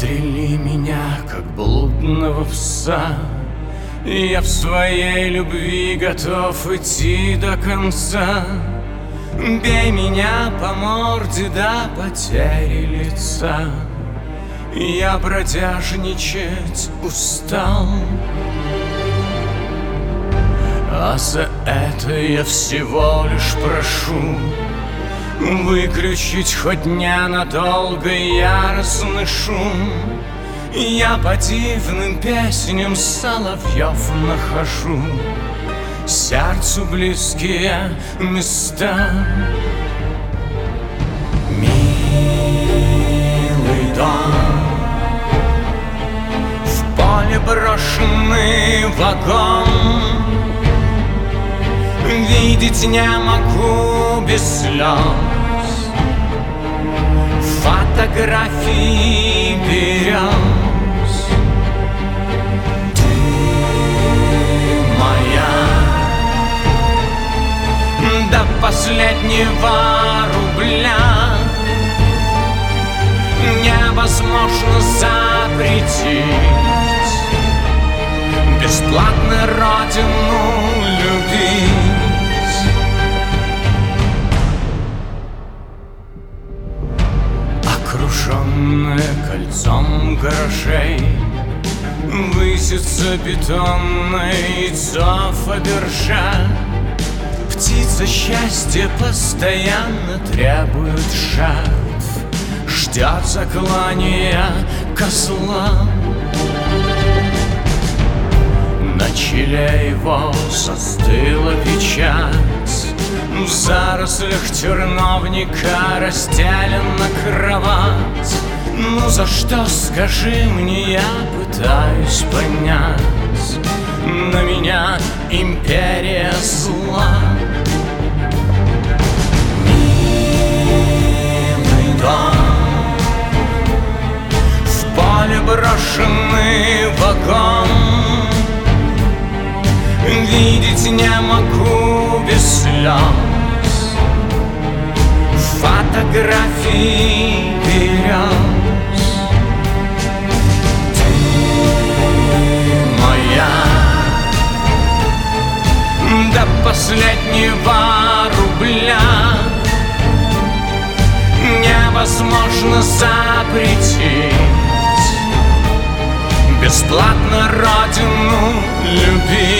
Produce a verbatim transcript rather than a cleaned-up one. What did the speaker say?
Застрели меня, как блудного пса. Я в своей любви готов идти до конца. Бей меня по морде до потери лица. Я бродяжничать устал, а за это я всего лишь прошу выключить хоть ненадолго яростный шум. Я по дивным песням соловьев нахожу сердцу близкие места. Милый дом, в поле брошенный вагон. Видеть не могу без слез, фотографии берез. Ты моя до последнего рубля. Невозможно запретить бесплатно родину любить. Окруженная кольцом гаражей высится бетонное яйцо Фаберже. Птица счастья постоянно требует жертв, ждет заклания козла. На челе его застыла печать, в зарослях терновника расстелена кровать. Ну за что, скажи мне, я пытаюсь понять. На меня империя зла. Милый дом, в поле брошенный вагон. Видеть не могу без слез, фотографии берез. Ты моя до последнего рубля. Невозможно запретить бесплатно родину любить.